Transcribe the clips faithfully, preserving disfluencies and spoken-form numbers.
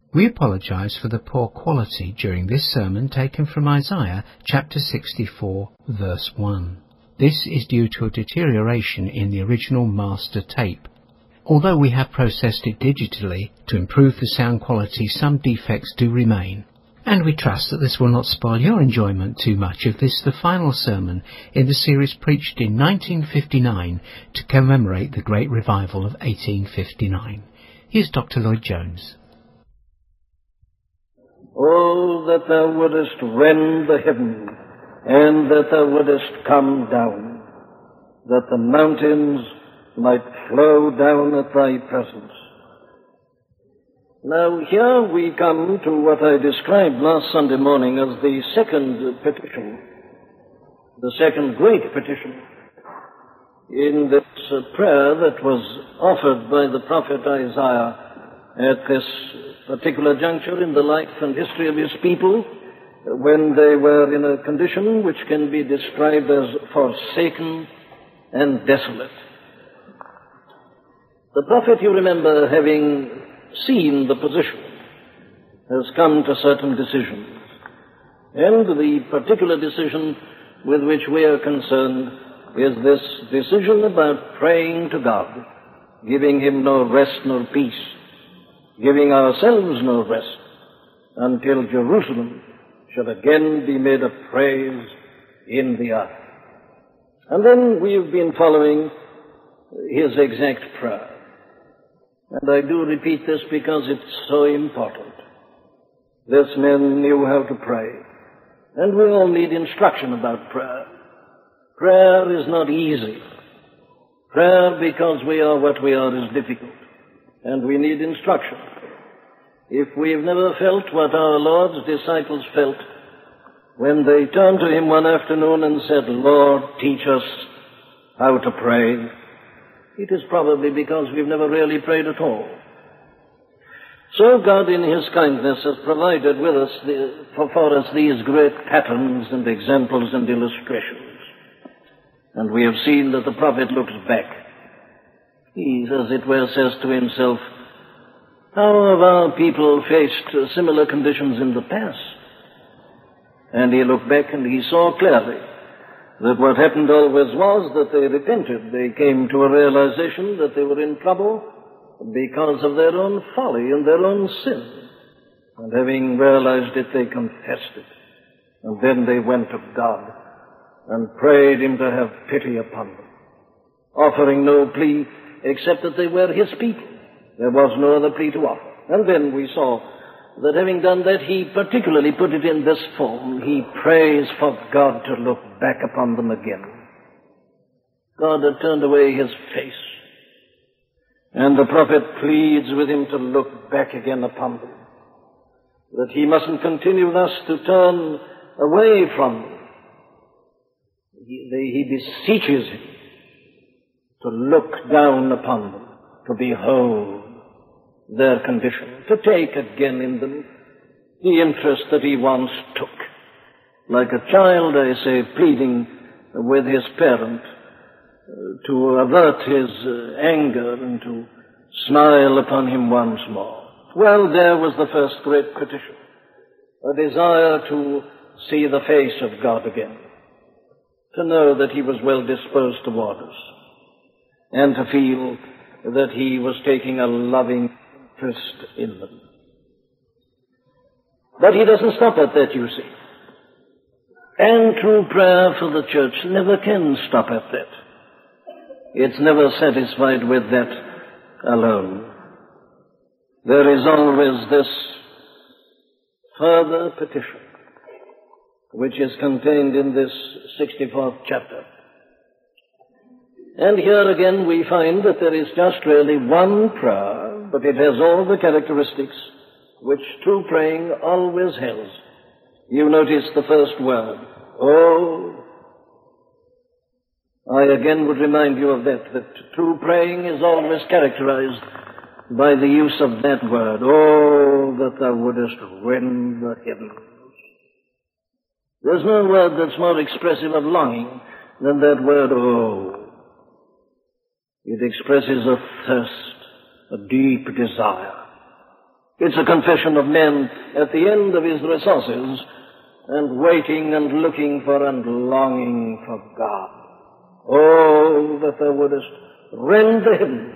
We apologize for the poor quality during this sermon taken from Isaiah chapter sixty-four, verse one. This is due to a deterioration in the original master tape. Although we have processed it digitally to improve the sound quality, some defects do remain. And we trust that this will not spoil your enjoyment too much of this, the final sermon in the series preached in nineteen fifty-nine to commemorate the Great Revival of eighteen fifty-nine. Here's Doctor Lloyd Jones. Oh, that thou wouldest rend the heaven, and that thou wouldest come down, that the mountains might flow down at thy presence. Now here we come to what I described last Sunday morning as the second petition, the second great petition, in this uh, prayer that was offered by the prophet Isaiah at this particular juncture in the life and history of his people, when they were in a condition which can be described as forsaken and desolate. The prophet, you remember, having seen the position, has come to certain decisions. And the particular decision with which we are concerned is this decision about praying to God, giving him no rest nor peace, giving ourselves no rest until Jerusalem should again be made a praise in the earth. And then we've been following his exact prayer. And I do repeat this because it's so important. This man knew how to pray. And we all need instruction about prayer. Prayer is not easy. Prayer, because we are what we are, is difficult. And we need instruction. If we've never felt what our Lord's disciples felt when they turned to him one afternoon and said, "Lord, teach us how to pray," it is probably because we've never really prayed at all. So God in his kindness has provided with us the, for, for us these great patterns and examples and illustrations. And we have seen that the prophet looks back. He, as it were, says to himself, how have our people faced similar conditions in the past? And he looked back and he saw clearly that what happened always was that they repented. They came to a realization that they were in trouble because of their own folly and their own sin. And having realized it, they confessed it. And then they went to God and prayed him to have pity upon them, offering no plea except that they were his people. There was no other plea to offer. And then we saw that having done that, he particularly put it in this form. He prays for God to look back upon them again. God had turned away his face. And the prophet pleads with him to look back again upon them. That he mustn't continue thus to turn away from them. He, they, he beseeches him to look down upon them, to behold their condition, to take again in them the interest that he once took. Like a child, I say, pleading with his parent uh, to avert his uh, anger and to smile upon him once more. Well, there was the first great petition, a desire to see the face of God again, to know that he was well disposed toward us, and to feel that he was taking a loving interest in them. But he doesn't stop at that, you see. And true prayer for the church never can stop at that. It's never satisfied with that alone. There is always this further petition, which is contained in this sixty-fourth chapter. And here again we find that there is just really one prayer, but it has all the characteristics which true praying always has. You notice the first word, oh. I again would remind you of that, that true praying is always characterized by the use of that word, oh, that thou wouldest rend the heavens. There's no word that's more expressive of longing than that word, oh. It expresses a thirst, a deep desire It's a confession of men at the end of his resources and waiting and looking for and longing for God. Oh, that thou wouldest rend the heavens.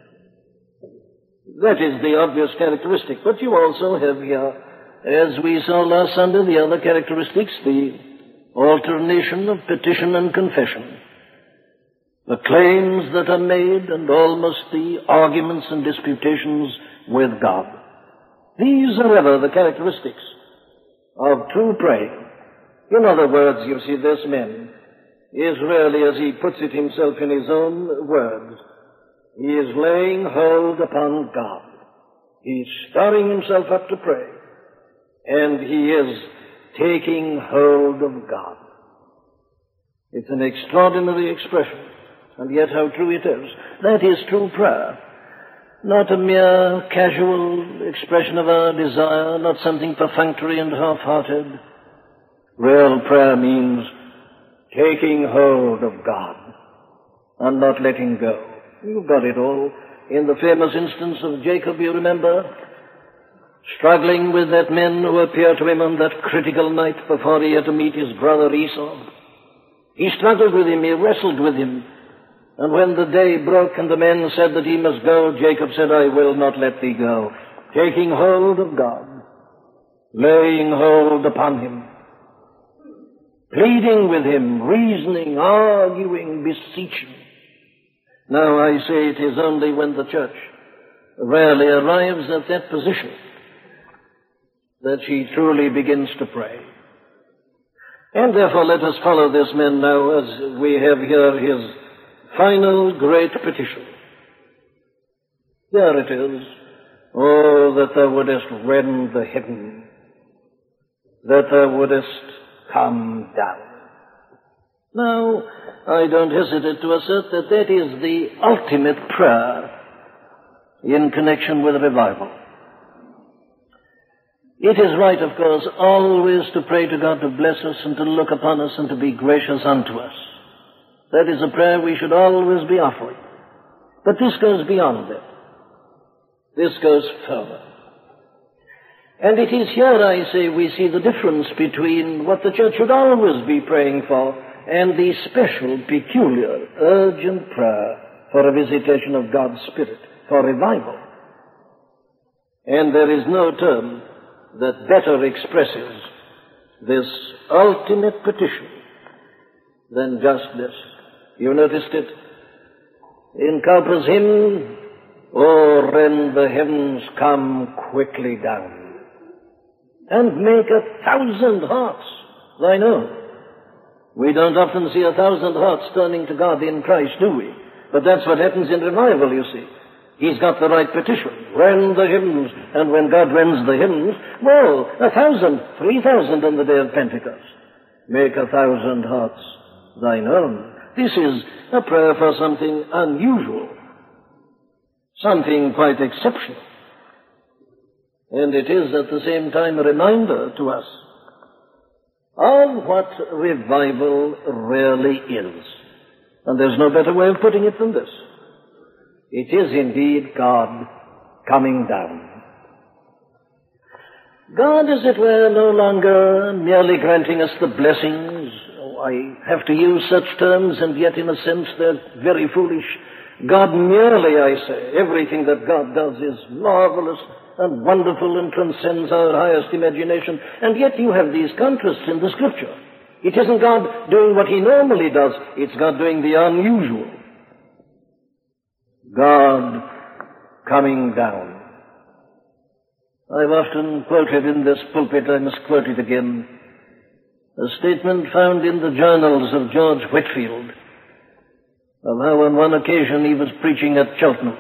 That is the obvious characteristic. But you also have here, as we saw last Sunday, the other characteristics, the alternation of petition and confession, the claims that are made and almost the arguments and disputations with God. These are ever the characteristics of true praying. In other words, you see, this man is really, as he puts it himself in his own words, he is laying hold upon God. He's stirring himself up to pray, and he is taking hold of God. It's an extraordinary expression, and yet how true it is. That is true prayer. Not a mere casual expression of our desire, not something perfunctory and half-hearted. Real prayer means taking hold of God and not letting go. You've got it all. In the famous instance of Jacob, you remember, struggling with that men who appeared to him on that critical night before he had to meet his brother Esau. He struggled with him, he wrestled with him. And when the day broke and the men said that he must go, Jacob said, I will not let thee go. Taking hold of God, laying hold upon him, pleading with him, reasoning, arguing, beseeching. Now I say it is only when the church rarely arrives at that position that she truly begins to pray. And therefore let us follow this man now as we have here his final great petition. There it is. Oh, that thou wouldest rend the heaven, that thou wouldest come down. Now, I don't hesitate to assert that that is the ultimate prayer in connection with revival. It is right, of course, always to pray to God to bless us and to look upon us and to be gracious unto us. That is a prayer we should always be offering. But this goes beyond that. This goes further. And it is here, I say, we see the difference between what the church should always be praying for and the special, peculiar, urgent prayer for a visitation of God's Spirit, for revival. And there is no term that better expresses this ultimate petition than just this. You noticed it in Cowper's hymn, Oh, rend the heavens, come quickly down, and make a thousand hearts thine own. We don't often see a thousand hearts turning to God in Christ, do we? But that's what happens in revival, you see. He's got the right petition. Rend the heavens. And when God rends the heavens, well, a thousand, three thousand on the day of Pentecost. Make a thousand hearts thine own. This is a prayer for something unusual, something quite exceptional. And it is at the same time a reminder to us of what revival really is. And there's no better way of putting it than this. It is indeed God coming down. God, as it were, no longer merely granting us the blessings. Oh, I have to use such terms, and yet in a sense they're very foolish. God merely, I say, everything that God does is marvelous and wonderful and transcends our highest imagination. And yet you have these contrasts in the Scripture. It isn't God doing what He normally does. It's God doing the unusual. God coming down. I've often quoted in this pulpit, I must quote it again, a statement found in the journals of George Whitefield of how on one occasion he was preaching at Cheltenham.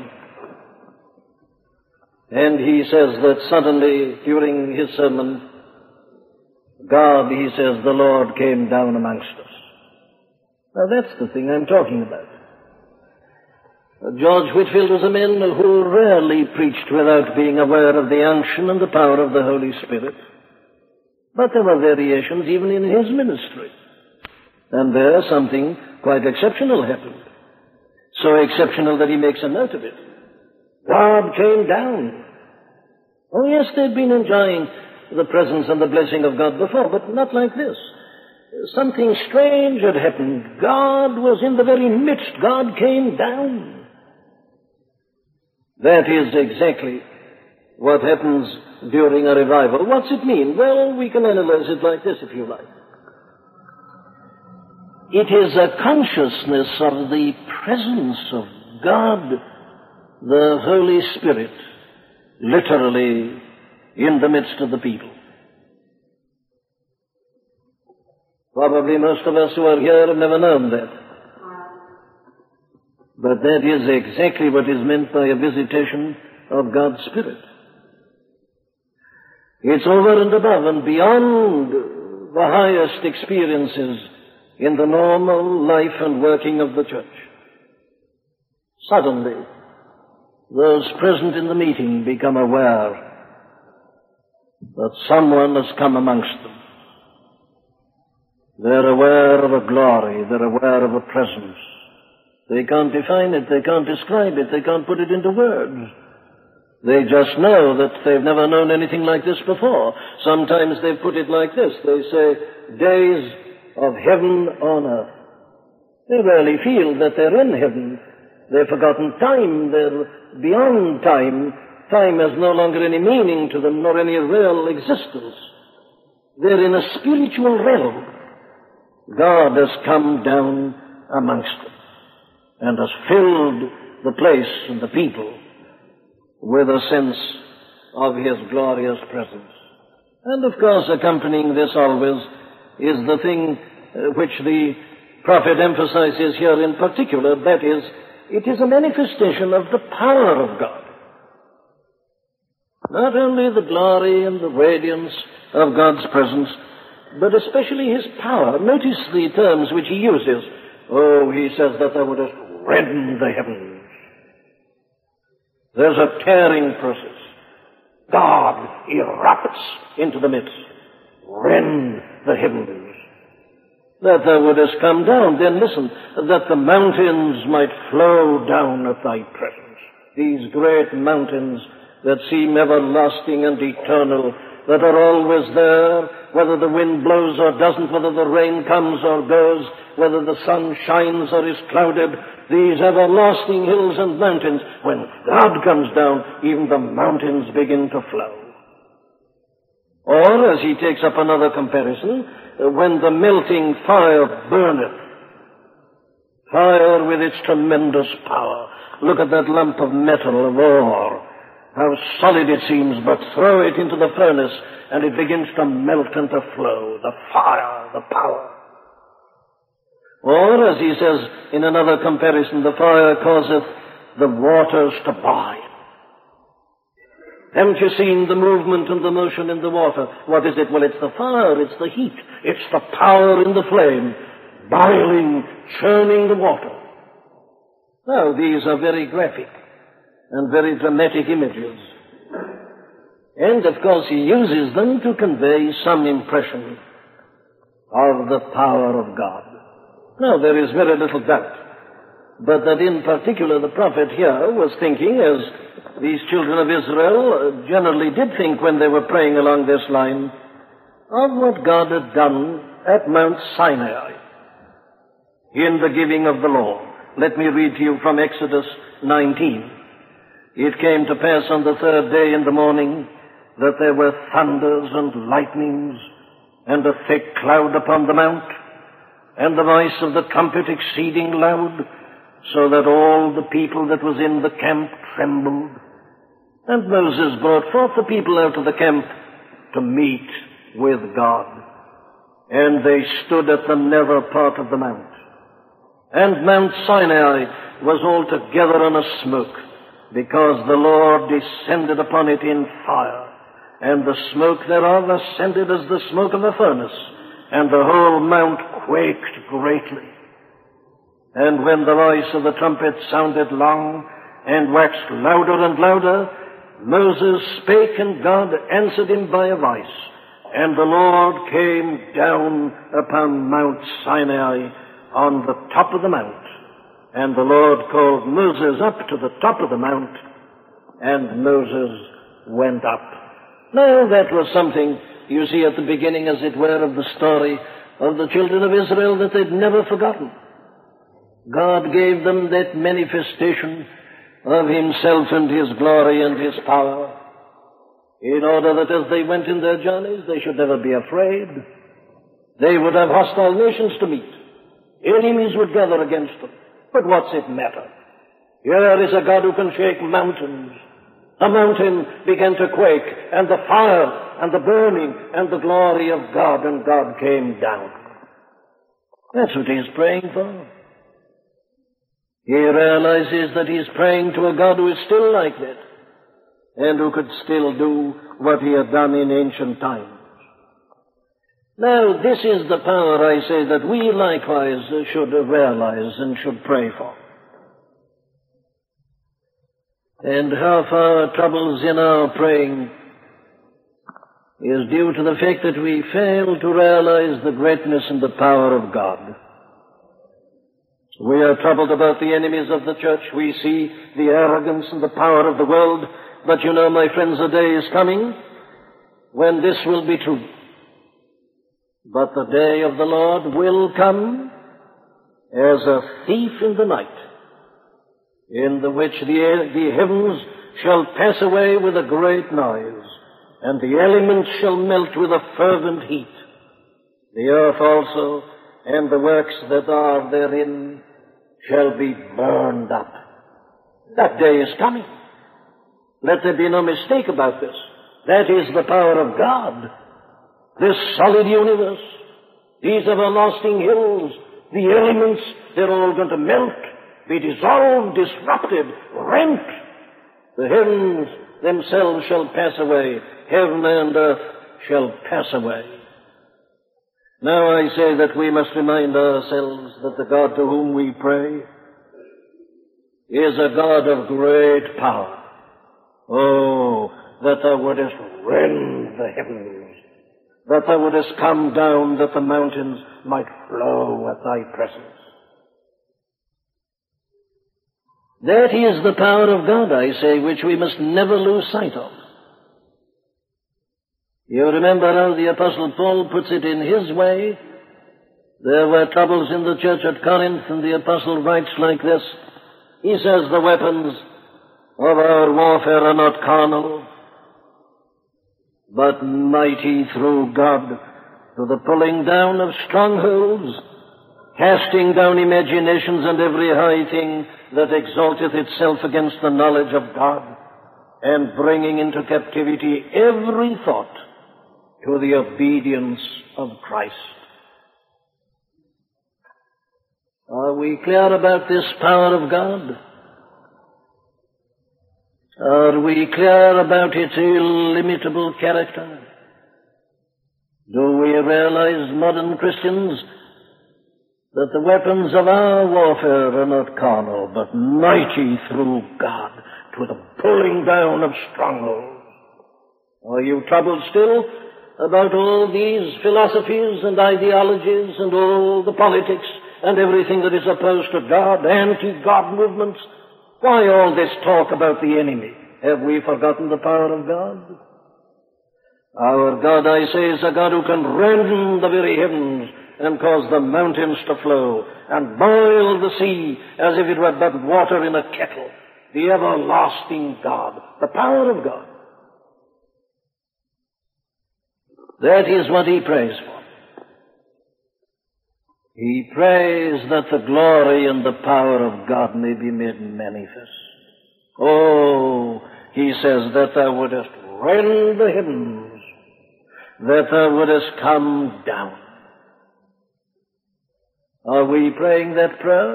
And he says that suddenly, during his sermon, God, he says, the Lord came down amongst us. Now that's the thing I'm talking about. George Whitefield was a man who rarely preached without being aware of the unction and the power of the Holy Spirit. But there were variations even in his ministry. And there something quite exceptional happened. So exceptional that he makes a note of it. God came down. Oh yes, they'd been enjoying the presence and the blessing of God before, but not like this. Something strange had happened. God was in the very midst. God came down. That is exactly what happens during a revival. What's it mean? Well, we can analyze it like this, if you like. It is a consciousness of the presence of God, the Holy Spirit, literally in the midst of the people. Probably most of us who are here have never known that. But that is exactly what is meant by a visitation of God's Spirit. It's over and above and beyond the highest experiences in the normal life and working of the church. Suddenly, those present in the meeting become aware that someone has come amongst them. They're aware of a glory, they're aware of a presence. They can't define it, they can't describe it, they can't put it into words. They just know that they've never known anything like this before. Sometimes they put it like this. They say, days of heaven on earth. They rarely feel that they're in heaven. They've forgotten time. They're beyond time. Time has no longer any meaning to them, nor any real existence. They're in a spiritual realm. God has come down amongst them and has filled the place and the people with a sense of His glorious presence. And of course, accompanying this always is the thing uh, which the prophet emphasizes here in particular, that is, it is a manifestation of the power of God. Not only the glory and the radiance of God's presence, but especially His power. Notice the terms which He uses. Oh, He says that thou wouldest rend the heavens. There's a tearing process. God erupts into the midst. Rend the heavens. That thou wouldest come down. Then listen, that the mountains might flow down at thy presence. These great mountains that seem everlasting and eternal, that are always there, whether the wind blows or doesn't, whether the rain comes or goes, whether the sun shines or is clouded, these everlasting hills and mountains, when God comes down, even the mountains begin to flow. Or, as he takes up another comparison, when the melting fire burneth, fire with its tremendous power. Look at that lump of metal, of ore. How solid it seems, but throw it into the furnace and it begins to melt and to flow. The fire, the power. Or, as he says in another comparison, the fire causeth the waters to boil. Haven't you seen the movement and the motion in the water? What is it? Well, it's the fire, it's the heat, it's the power in the flame, boiling, churning the water. Now, these are very graphic and very dramatic images. And, of course, he uses them to convey some impression of the power of God. Now, there is very little doubt, but that in particular the prophet here was thinking, as these children of Israel generally did think when they were praying along this line, of what God had done at Mount Sinai in the giving of the law. Let me read to you from Exodus nineteen. It came to pass on the third day in the morning that there were thunders and lightnings and a thick cloud upon the mount, and the voice of the trumpet exceeding loud, so that all the people that was in the camp trembled. And Moses brought forth the people out of the camp to meet with God. And they stood at the nether part of the mount. And Mount Sinai was altogether on a smoke, because the Lord descended upon it in fire, and the smoke thereof ascended as the smoke of a furnace, and the whole mount quaked greatly. And when the voice of the trumpet sounded long, and waxed louder and louder, Moses spake, and God answered him by a voice. And the Lord came down upon Mount Sinai on the top of the mount. And the Lord called Moses up to the top of the mount, and Moses went up. Now, that was something, you see, at the beginning, as it were, of the story of the children of Israel that they'd never forgotten. God gave them that manifestation of himself and his glory and his power, in order that as they went in their journeys, they should never be afraid. They would have hostile nations to meet. Enemies would gather against them. But what's it matter? Here is a God who can shake mountains. The mountain began to quake, and the fire, and the burning, and the glory of God, and God came down. That's what he's praying for. He realizes that he's praying to a God who is still like that, and who could still do what he had done in ancient times. Now, this is the power, I say, that we likewise should realize and should pray for. And half our troubles in our praying is due to the fact that we fail to realize the greatness and the power of God. We are troubled about the enemies of the church. We see the arrogance and the power of the world. But you know, my friends, a day is coming when this will be true. But the day of the Lord will come as a thief in the night, in the which the, the heavens shall pass away with a great noise, and the elements shall melt with a fervent heat. The earth also, and the works that are therein, shall be burned up. That day is coming. Let there be no mistake about this. That is the power of God. This solid universe, these everlasting hills, the elements, they're all going to melt, be dissolved, disrupted, rent. The heavens themselves shall pass away. Heaven and earth shall pass away. Now I say that we must remind ourselves that the God to whom we pray is a God of great power. Oh, that thou wouldest rend the heavens, that thou wouldest come down, that the mountains might flow at thy presence. That is the power of God, I say, which we must never lose sight of. You remember how the Apostle Paul puts it in his way. There were troubles in the church at Corinth, and the Apostle writes like this. He says, the weapons of our warfare are not carnal, but mighty through God to the pulling down of strongholds, casting down imaginations and every high thing that exalteth itself against the knowledge of God, and bringing into captivity every thought to the obedience of Christ. Are we clear about this power of God? Are we clear about its illimitable character? Do we realize, modern Christians, that the weapons of our warfare are not carnal, but mighty through God to the pulling down of strongholds? Are you troubled still about all these philosophies and ideologies and all the politics and everything that is opposed to God, anti-God movements? Why all this talk about the enemy? Have we forgotten the power of God? Our God, I say, is a God who can rend the very heavens and cause the mountains to flow and boil the sea as if it were but water in a kettle. The everlasting God, the power of God. That is what he prays for. He prays that the glory and the power of God may be made manifest. Oh, he says that thou wouldest rend the heavens, that thou wouldest come down. Are we praying that prayer?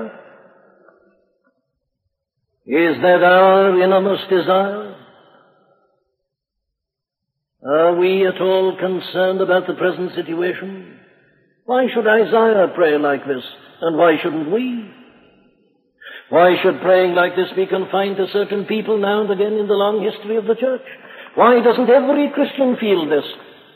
Is that our innermost desire? Are we at all concerned about the present situation? Why should Isaiah pray like this, and why shouldn't we? Why should praying like this be confined to certain people now and again in the long history of the church? Why doesn't every Christian feel this?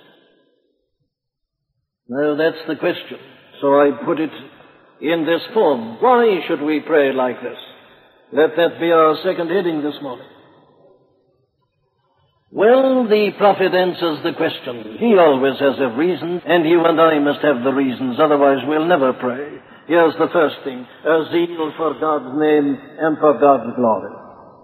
No, that's the question. So I put it in this form. Why should we pray like this? Let that be our second heading this morning. Well, the prophet answers the question. He always has a reason, and you and I must have the reasons, otherwise we'll never pray. Here's the first thing, a zeal for God's name and for God's glory.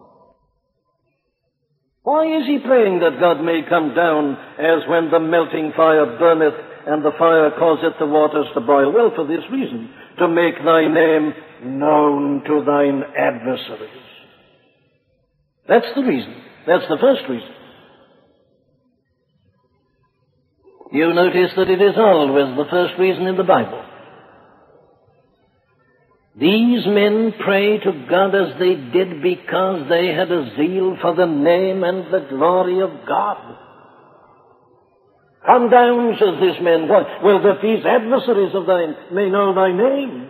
Why is he praying that God may come down as when the melting fire burneth and the fire causeth the waters to boil? Well, for this reason, to make thy name known to thine adversaries. That's the reason. That's the first reason. You notice that it is always the first reason in the Bible. These men pray to God as they did because they had a zeal for the name and the glory of God. Come down, says this man. Why? Well, that these adversaries of thine may know thy name.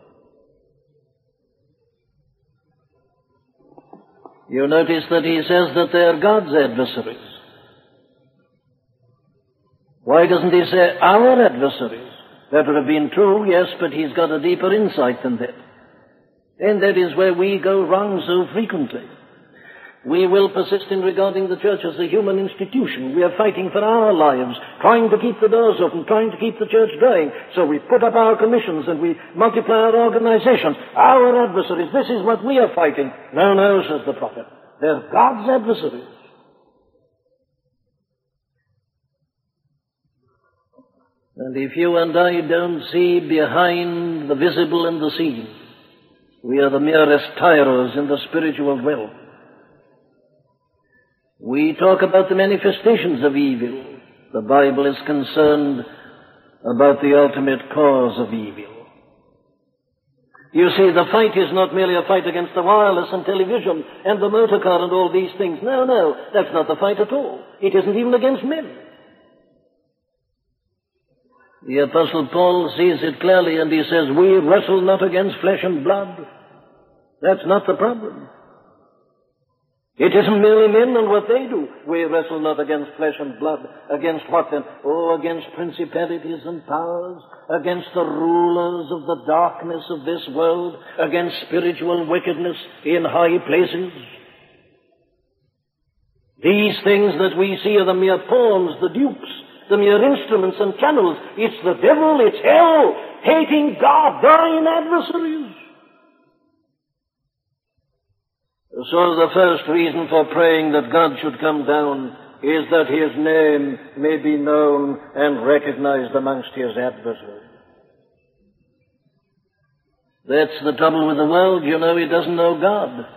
You notice that he says that they are God's adversaries. Why doesn't he say our adversaries? That would have been true, yes, but he's got a deeper insight than that. And that is where we go wrong so frequently. We will persist in regarding the church as a human institution. We are fighting for our lives, trying to keep the doors open, trying to keep the church going. So we put up our commissions and we multiply our organization. Our adversaries, this is what we are fighting. No, no, says the prophet. They're God's adversaries. And if you and I don't see behind the visible and the seen, we are the merest tyros in the spiritual realm. We talk about the manifestations of evil. The Bible is concerned about the ultimate cause of evil. You see, the fight is not merely a fight against the wireless and television and the motor car and all these things. No, no, that's not the fight at all. It isn't even against men. The Apostle Paul sees it clearly and he says, we wrestle not against flesh and blood. That's not the problem. It isn't merely men and what they do. We wrestle not against flesh and blood. Against what then? Oh, against principalities and powers, against the rulers of the darkness of this world, against spiritual wickedness in high places. These things that we see are the mere pawns, the dupes, the mere instruments and channels. It's the devil, it's hell, hating God, thine adversaries. So the first reason for praying that God should come down is that his name may be known and recognized amongst his adversaries. That's the trouble with the world. You know, it doesn't know God.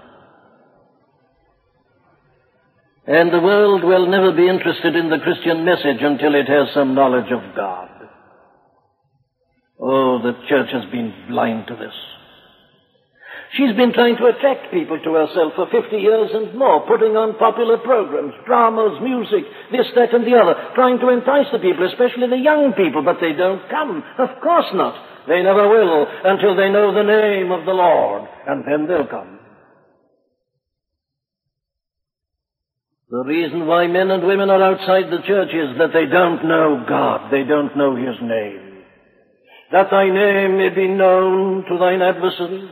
And the world will never be interested in the Christian message until it has some knowledge of God. Oh, the church has been blind to this. She's been trying to attract people to herself for fifty years and more, putting on popular programs, dramas, music, this, that, and the other, trying to entice the people, especially the young people, but they don't come. Of course not. They never will until they know the name of the Lord, and then they'll come. The reason why men and women are outside the church is that they don't know God. They don't know his name. That thy name may be known to thine adversaries.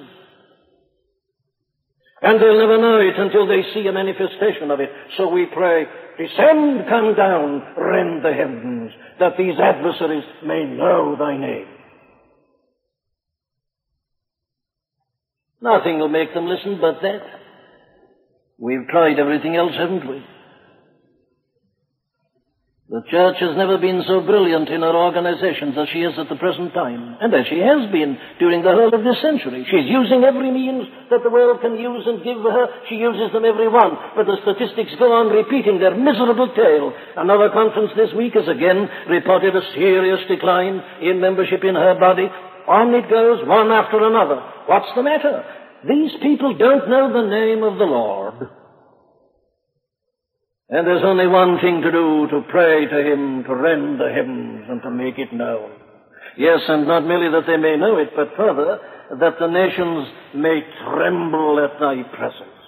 And they'll never know it until they see a manifestation of it. So we pray, descend, come down, rend the heavens, that these adversaries may know thy name. Nothing will make them listen but that. We've tried everything else, haven't we? The church has never been so brilliant in her organizations as she is at the present time, and as she has been during the whole of this century. She's using every means that the world can use and give her. She uses them every one, but the statistics go on repeating their miserable tale. Another conference this week has again reported a serious decline in membership in her body. On it goes, one after another. What's the matter? These people don't know the name of the Lord. And there's only one thing to do, to pray to him, to rend the heavens, and to make it known. Yes, and not merely that they may know it, but further, that the nations may tremble at thy presence.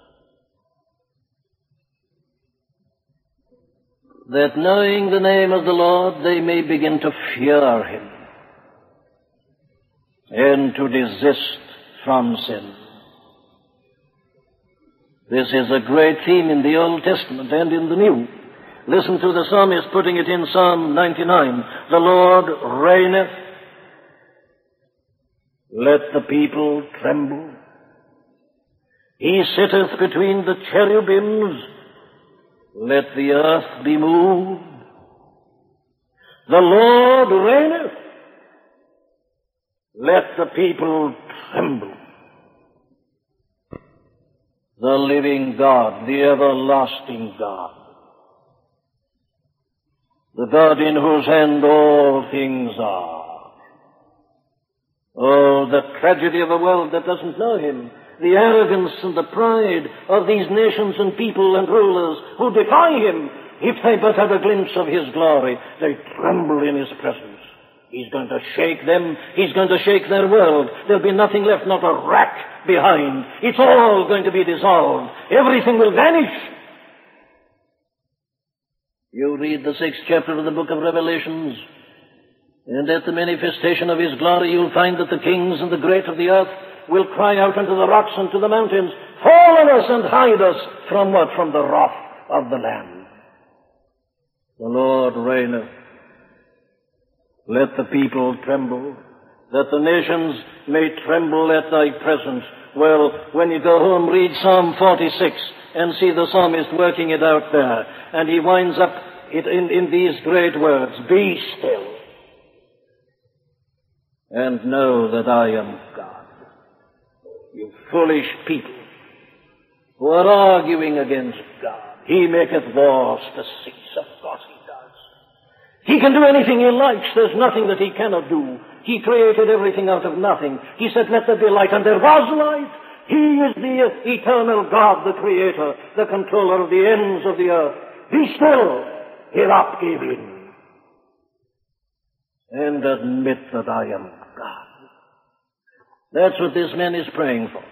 That knowing the name of the Lord, they may begin to fear him and to desist from sin. This is a great theme in the Old Testament and in the New. Listen to the psalmist putting it in Psalm ninety-nine. The Lord reigneth. Let the people tremble. He sitteth between the cherubims. Let the earth be moved. The Lord reigneth. Let the people tremble. The living God, the everlasting God, the God in whose hand all things are. Oh, the tragedy of a world that doesn't know him, the arrogance and the pride of these nations and people and rulers who defy him. If they but have a glimpse of his glory, they tremble in his presence. He's going to shake them. He's going to shake their world. There'll be nothing left, not a rack behind. It's all going to be dissolved. Everything will vanish. You read the sixth chapter of the book of Revelations, and at the manifestation of his glory you'll find that the kings and the great of the earth will cry out unto the rocks and to the mountains, fall on us and hide us from what? From the wrath of the Lamb. The Lord reigneth. Let the people tremble, that the nations may tremble at thy presence. Well, when you go home, read Psalm forty-six and see the psalmist working it out there. And he winds up it in, in these great words, be still and know that I am God. You foolish people who are arguing against God. He maketh wars to cease. Of course he does. He can do anything he likes. There's nothing that he cannot do. He created everything out of nothing. He said, let there be light, and there was light. He is the eternal God, the Creator, the controller of the ends of the earth. Be still, give up, give in, and admit that I am God. That's what this man is praying for.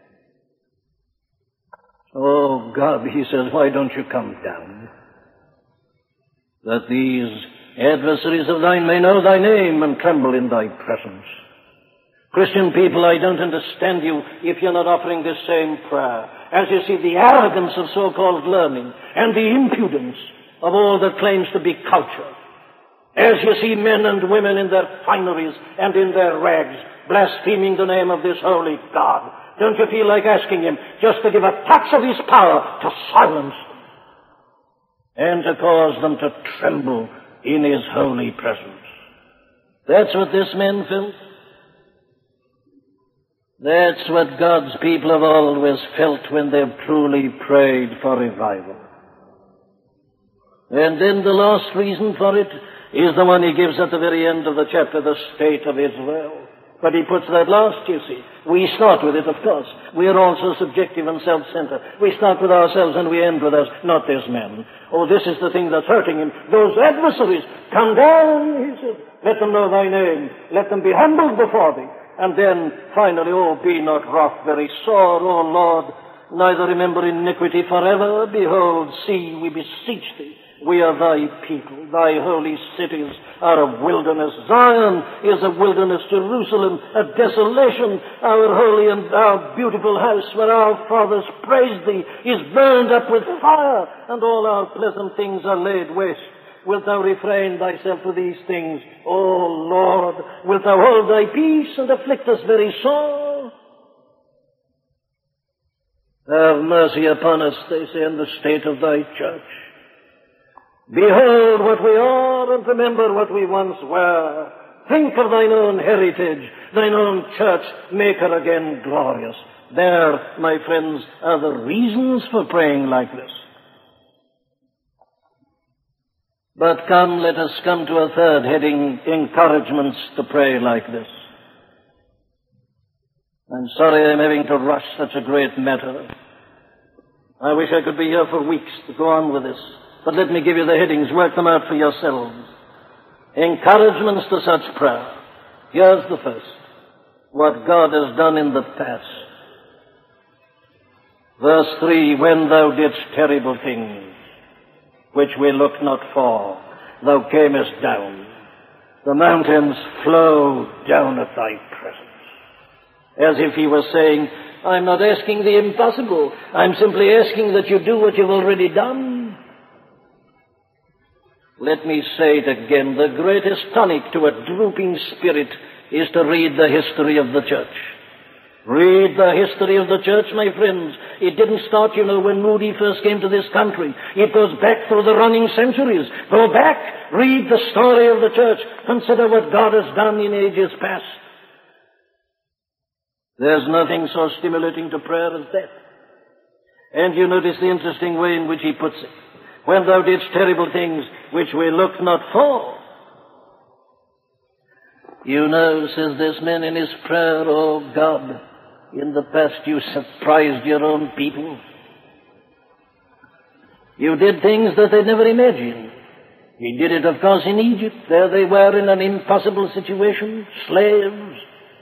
Oh, God, he says, why don't you come down? That these adversaries of thine may know thy name and tremble in thy presence. Christian people, I don't understand you if you're not offering this same prayer. As you see the arrogance of so-called learning and the impudence of all that claims to be culture. As you see men and women in their fineries and in their rags blaspheming the name of this holy God, don't you feel like asking him just to give a touch of his power to silence them and to cause them to tremble in his holy presence? That's what this man felt. That's what God's people have always felt when they've truly prayed for revival. And then the last reason for it is the one he gives at the very end of the chapter, the state of Israel. But he puts that last, you see. We start with it, of course. We are also subjective and self-centered. We start with ourselves and we end with us, not this man. Oh, this is the thing that's hurting him. Those adversaries, come down, he said. Let them know thy name. Let them be humbled before thee. And then, finally, oh, be not wrath very sore, O Lord, neither remember iniquity forever. Behold, see, we beseech thee, we are thy people. Thy holy cities are a wilderness. Zion is a wilderness. Jerusalem, a desolation. Our holy and our beautiful house where our fathers praised thee is burned up with fire, and all our pleasant things are laid waste. Wilt thou refrain thyself to these things, O Lord? Wilt thou hold thy peace and afflict us very sore? Have mercy upon us, they say, in the state of thy church. Behold what we are, and remember what we once were. Think of thine own heritage, thine own church, make her again glorious. There, my friends, are the reasons for praying like this. But come, let us come to a third heading, encouragements to pray like this. I'm sorry I'm having to rush such a great matter. I wish I could be here for weeks to go on with this. But let me give you the headings. Work them out for yourselves. Encouragements to such prayer. Here's the first. What God has done in the past. Verse three, when thou didst terrible things, which we looked not for, thou camest down. The mountains flow down at thy presence. As if he was saying, I'm not asking the impossible. I'm simply asking that you do what you've already done. Let me say it again. The greatest tonic to a drooping spirit is to read the history of the church. Read the history of the church, my friends. It didn't start, you know, when Moody first came to this country. It goes back through the running centuries. Go back, read the story of the church. Consider what God has done in ages past. There's nothing so stimulating to prayer as that. And you notice the interesting way in which he puts it. When thou didst terrible things which we looked not for. You know, says this man in his prayer, oh God, in the past you surprised your own people. You did things that they never imagined. He did it, of course, in Egypt. There they were in an impossible situation, slaves.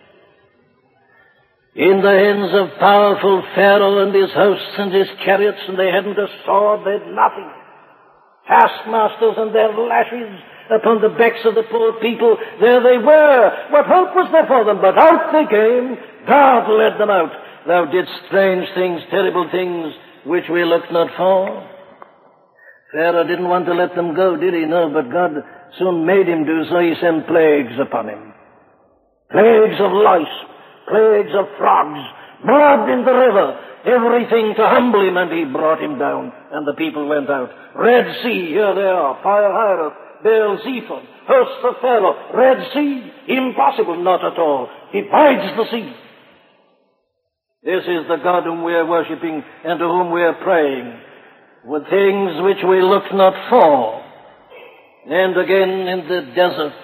In the hands of powerful Pharaoh and his hosts and his chariots, and they hadn't a sword, they had nothing. Taskmasters and their lashes upon the backs of the poor people. There they were. What hope was there for them? But out they came. God led them out. Thou didst strange things, terrible things, which we looked not for. Pharaoh didn't want to let them go, did he? No, but God soon made him do so. He sent plagues upon him. Plagues of lice, plagues of frogs, blood in the river, everything to humble him, and he brought him down, and the people went out. Red Sea, here they are, Pi-hahiroth, Baal-zephon, hosts of Pharaoh. Red Sea, impossible, not at all. Divides the sea. This is the God whom we are worshipping and to whom we are praying, with things which we look not for. And again in the desert,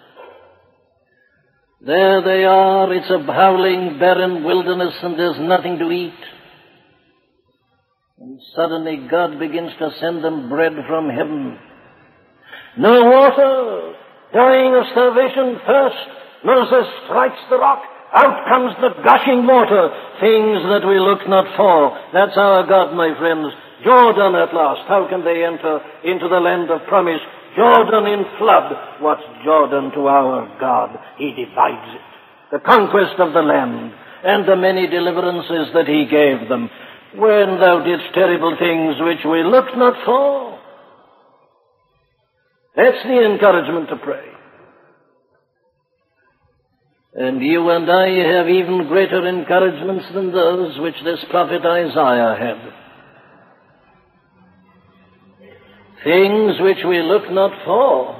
there they are. It's a howling, barren wilderness, and there's nothing to eat. And suddenly God begins to send them bread from heaven. No water, dying of starvation, thirst. Moses strikes the rock. Out comes the gushing water. Things that we look not for. That's our God, my friends. Jordan at last. How can they enter into the land of promise? Jordan in flood. What's Jordan to our God? He divides it. The conquest of the land and the many deliverances that he gave them. When thou didst terrible things which we looked not for. That's the encouragement to pray. And you and I have even greater encouragements than those which this prophet Isaiah had. Things which we look not for.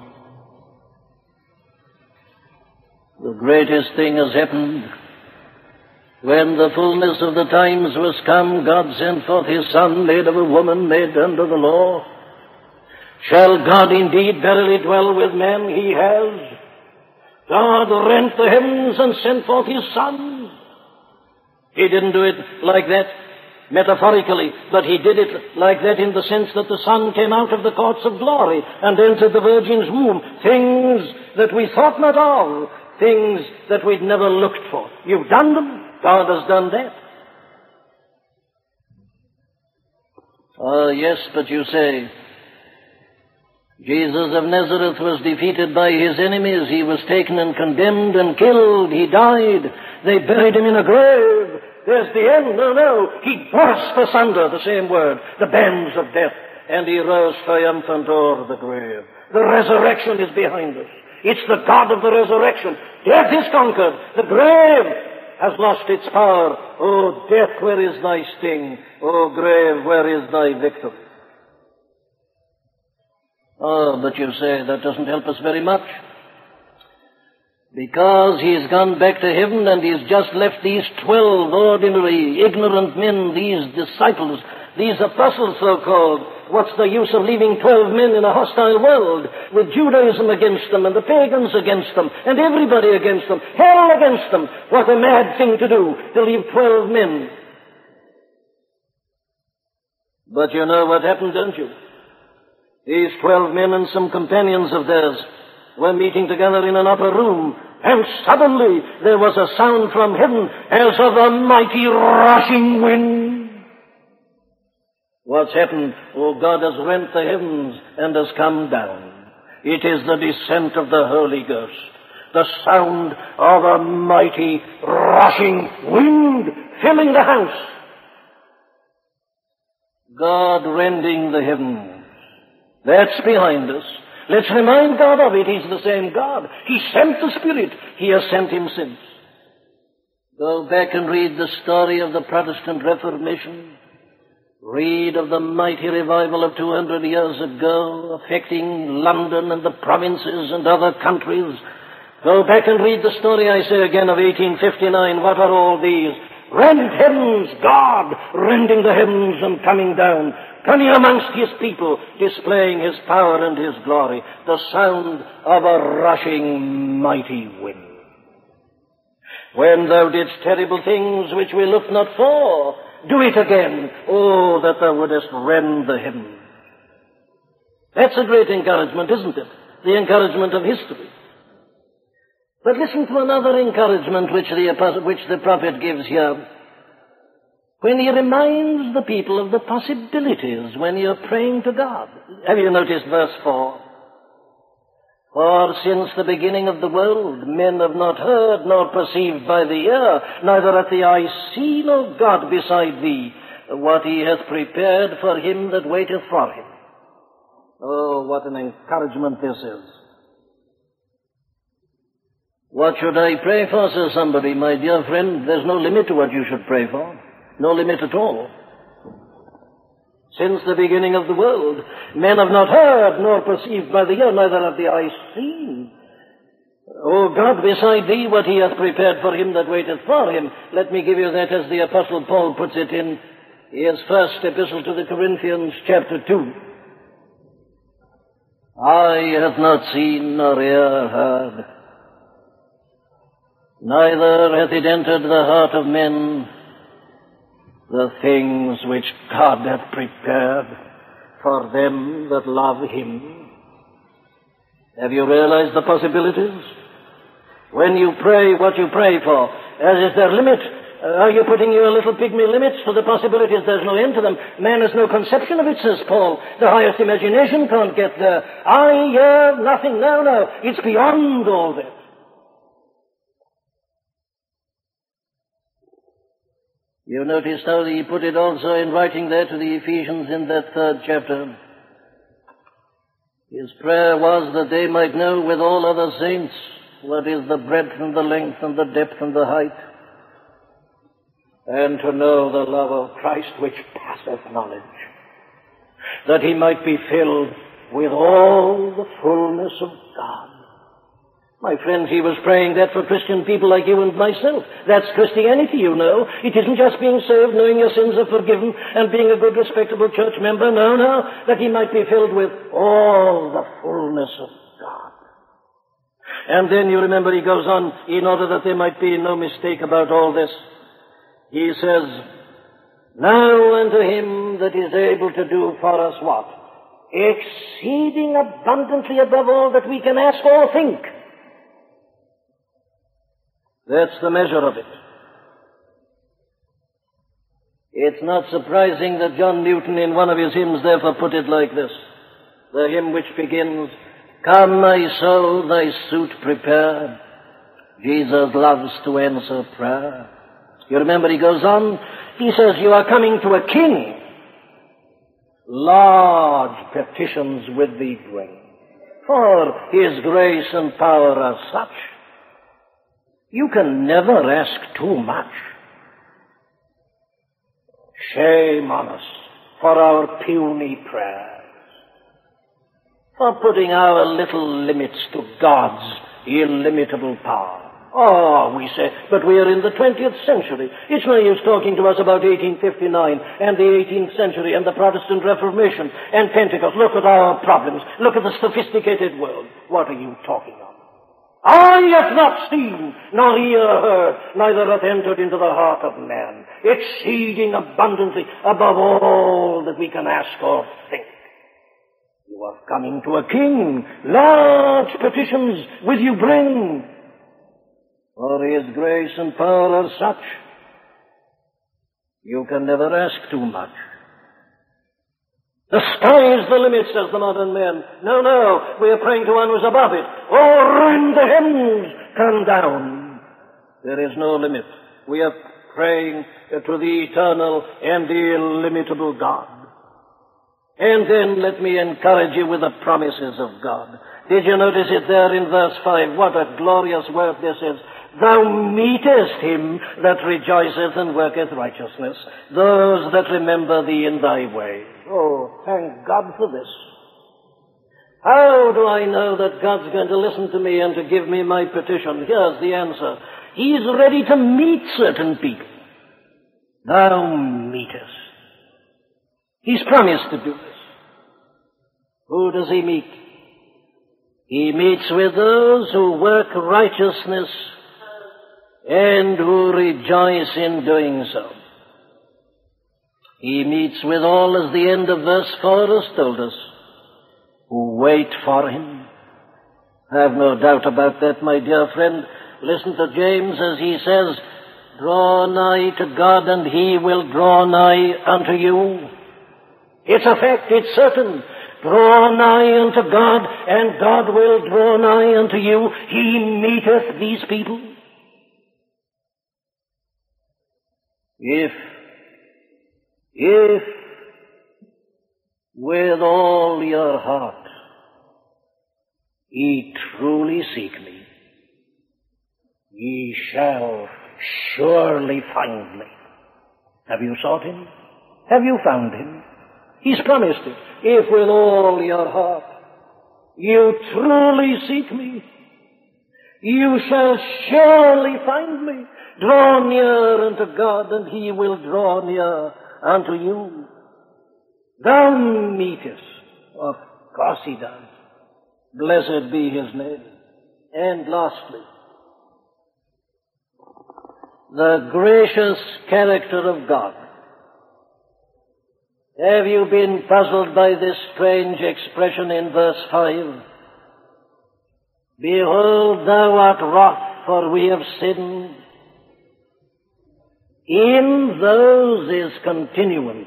The greatest thing has happened. When the fullness of the times was come, God sent forth his Son, made of a woman, made under the law. Shall God indeed verily dwell with men? He has. God rent the heavens and sent forth his Son. He didn't do it like that metaphorically, but he did it like that in the sense that the Son came out of the courts of glory and entered the Virgin's womb. Things that we thought not of, things that we'd never looked for. You've done them. God has done that. Oh, yes, but you say, Jesus of Nazareth was defeated by his enemies. He was taken and condemned and killed. He died. They buried him in a grave. There's the end. No, no. He burst asunder, the same word, the bands of death, and he rose triumphant o'er the grave. The resurrection is behind us. It's the God of the resurrection. Death is conquered. The grave has lost its power. Oh, death, where is thy sting? Oh, grave, where is thy victory? Oh, but you say that doesn't help us very much. Because he's gone back to heaven and he's just left these twelve ordinary, ignorant men, these disciples, these apostles so-called. What's the use of leaving twelve men in a hostile world with Judaism against them and the pagans against them and everybody against them, hell against them? What a mad thing to do, to leave twelve men. But you know what happened, don't you? These twelve men and some companions of theirs were meeting together in an upper room, and suddenly there was a sound from heaven as of a mighty rushing wind. What's happened? Oh, God has rent the heavens and has come down. It is the descent of the Holy Ghost. The sound of a mighty rushing wind filling the house. God rending the heavens. That's behind us. Let's remind God of it. He's the same God. He sent the Spirit. He has sent him since. Go back and read the story of the Protestant Reformation. Read of the mighty revival of two hundred years ago, affecting London and the provinces and other countries. Go back and read the story, I say again, of eighteen fifty-nine. What are all these? Rend heavens, God rending the heavens and coming down, coming amongst his people, displaying his power and his glory, the sound of a rushing mighty wind. When thou didst terrible things which we looked not for, do it again. Oh, that thou wouldest rend the heavens. That's a great encouragement, isn't it? The encouragement of history. But listen to another encouragement which the, apostle, which the prophet gives here. When he reminds the people of the possibilities when you're praying to God. Have you noticed verse four? For since the beginning of the world, men have not heard nor perceived by the ear, neither hath the eye seen, O God, beside thee, what he hath prepared for him that waiteth for him. Oh, what an encouragement this is. What should I pray for, says somebody? My dear friend, there's no limit to what you should pray for. No limit at all. Since the beginning of the world, men have not heard nor perceived by the ear, neither have the eye seen. O God, beside thee, what he hath prepared for him that waiteth for him. Let me give you that as the Apostle Paul puts it in his first epistle to the Corinthians, chapter two. Eye hath not seen nor ear heard, neither hath it entered the heart of men the things which God hath prepared for them that love him. Have you realized the possibilities? When you pray what you pray for, as is there limit? Uh, are you putting your little pygmy limits to the possibilities? There's no end to them. Man has no conception of it, says Paul. The highest imagination can't get there. I, yeah, nothing. No, no. It's beyond all that. You notice how he put it also in writing there to the Ephesians in that third chapter. His prayer was that they might know with all other saints what is the breadth and the length and the depth and the height, and to know the love of Christ which passeth knowledge, that he might be filled with all the fullness of God. My friends, he was praying that for Christian people like you and myself. That's Christianity, you know. It isn't just being saved, knowing your sins are forgiven, and being a good, respectable church member. No, no. That he might be filled with all the fullness of God. And then you remember he goes on, in order that there might be no mistake about all this. He says, now unto him that is able to do for us what? Exceeding abundantly above all that we can ask or think. That's the measure of it. It's not surprising that John Newton in one of his hymns therefore put it like this. The hymn which begins, come my soul, thy suit prepare. Jesus loves to answer prayer. You remember he goes on, he says, you are coming to a king. Large petitions with thee bring, for his grace and power are such. You can never ask too much. Shame on us for our puny prayers, for putting our little limits to God's illimitable power. Oh, we say, but we are in the twentieth century. It's no use talking to us about eighteen fifty-nine and the eighteenth century and the Protestant Reformation and Pentecost. Look at our problems. Look at the sophisticated world. What are you talking of? Eye hath not seen, nor ear heard, neither hath entered into the heart of man, exceeding abundantly above all that we can ask or think. You are coming to a king, large petitions will you bring, for his grace and power are such, you can never ask too much. The sky is the limit, says the modern man. No, no, we are praying to one who's above it. Oh, rend the heavens, come down. There is no limit. We are praying to the eternal and the illimitable God. And then let me encourage you with the promises of God. Did you notice it there in verse five? What a glorious word this is. Thou meetest him that rejoiceth and worketh righteousness, those that remember thee in thy way. Oh, thank God for this. How do I know that God's going to listen to me and to give me my petition? Here's the answer. He is ready to meet certain people. Thou meetest. He's promised to do this. Who does he meet? He meets with those who work righteousness and who rejoice in doing so. He meets with all, as the end of verse four has told us, who wait for him. I have no doubt about that, my dear friend. Listen to James as he says, draw nigh to God and he will draw nigh unto you. It's a fact, it's certain. Draw nigh unto God and God will draw nigh unto you. He meeteth these people. If, if with all your heart ye truly seek me, ye shall surely find me. Have you sought him? Have you found him? He's promised it. If with all your heart you truly seek me, you shall surely find me. Draw near unto God, and he will draw near unto you. Thou meetest. Of course he does. Blessed be his name. And lastly, the gracious character of God. Have you been puzzled by this strange expression in verse five? Behold, thou art wroth, for we have sinned. In those is continuance,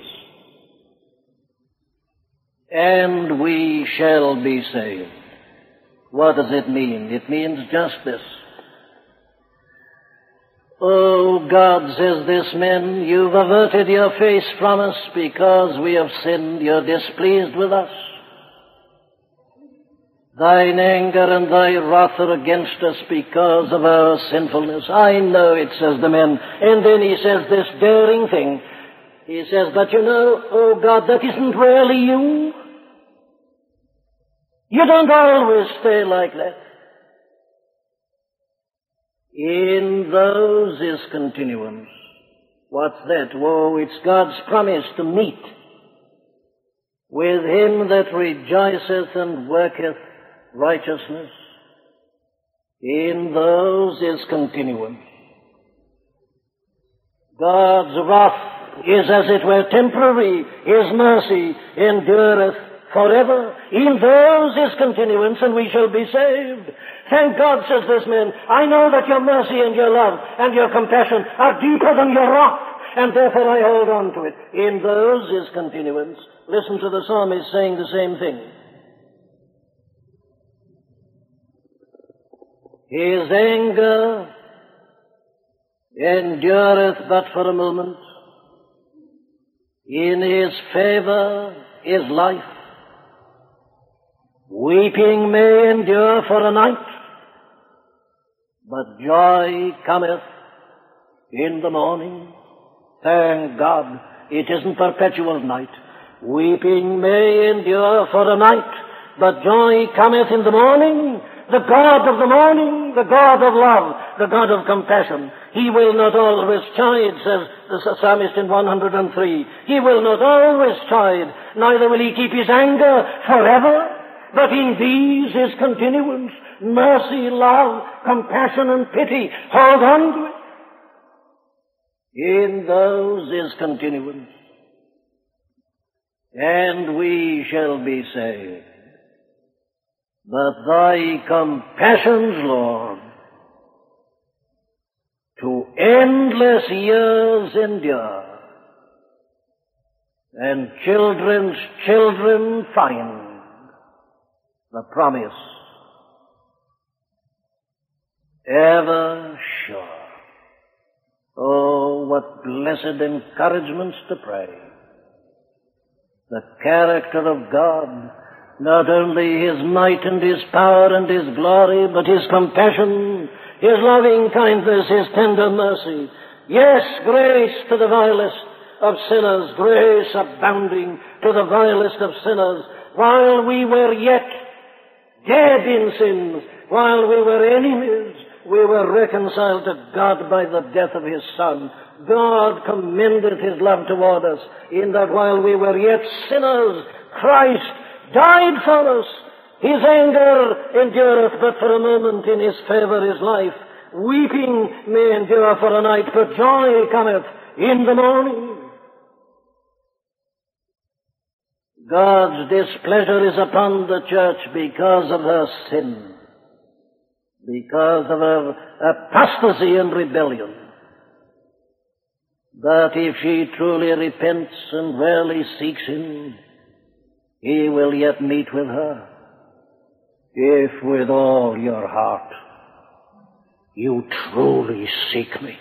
and we shall be saved. What does it mean? It means just this. Oh, God, says this man, you've averted your face from us because we have sinned. You're displeased with us. Thine anger and thy wrath are against us because of our sinfulness. I know it, says the man. And then he says this daring thing. He says, but you know, oh God, that isn't really you. You don't always stay like that. In those is continuance. What's that? Oh, it's God's promise to meet with him that rejoiceth and worketh righteousness. In those is continuance. God's wrath is as it were temporary. His mercy endureth forever. In those is continuance, and we shall be saved. Thank God, says this man, I know that your mercy and your love and your compassion are deeper than your wrath, and therefore I hold on to it. In those is continuance. Listen to the psalmist saying the same thing. His anger endureth but for a moment. In his favor is life. Weeping may endure for a night, but joy cometh in the morning. Thank God, it isn't perpetual night. Weeping may endure for a night, but joy cometh in the morning. The God of the morning, the God of love, the God of compassion. He will not always chide, says the psalmist in one hundred three. He will not always chide, neither will he keep his anger forever. But in these is continuance, mercy, love, compassion, and pity. Hold on to it. In those is continuance, and we shall be saved. But thy compassions, Lord, to endless years endure, and children's children find the promise ever sure. Oh, what what blessed encouragements to pray. The character of God, not only His might and His power and His glory, but His compassion, His loving kindness, His tender mercy. Yes, grace to the vilest of sinners, grace abounding to the vilest of sinners, while we were yet dead in sins, while we were enemies, we were reconciled to God by the death of His Son. God commended His love toward us in that while we were yet sinners, Christ died for us. His anger endureth but for a moment, in His favor is life. Weeping may endure for a night, but joy cometh in the morning. God's displeasure is upon the church because of her sin, because of her apostasy and rebellion. But if she truly repents and really seeks Him, He will yet meet with her. If with all your heart you truly seek me,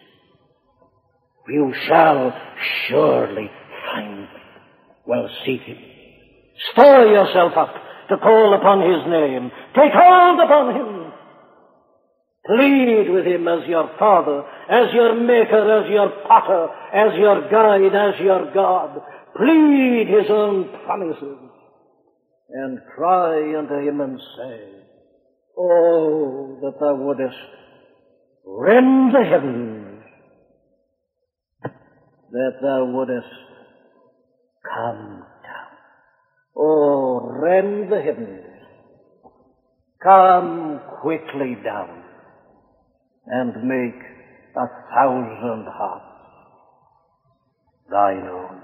you shall surely find me. Well, seek Him. Stir yourself up to call upon His name. Take hold upon Him. Plead with Him as your Father, as your Maker, as your Potter, as your Guide, as your God. Plead His own promises. And cry unto Him and say, Oh, that Thou wouldest rend the heavens, that Thou wouldest come down. Oh, rend the heavens, come quickly down, and make a thousand hearts Thine own.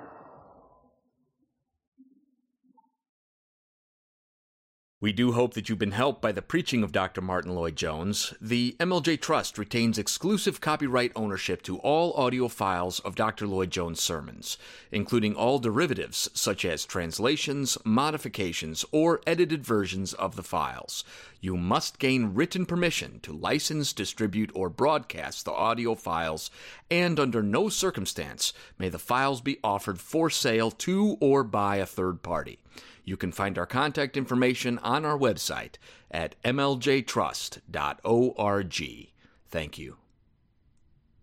We do hope that you've been helped by the preaching of Doctor Martyn Lloyd-Jones. The M L J Trust retains exclusive copyright ownership to all audio files of Doctor Lloyd-Jones' sermons, including all derivatives such as translations, modifications, or edited versions of the files. You must gain written permission to license, distribute, or broadcast the audio files, and under no circumstance may the files be offered for sale to or by a third party. You can find our contact information on our website at m l j trust dot org. Thank you.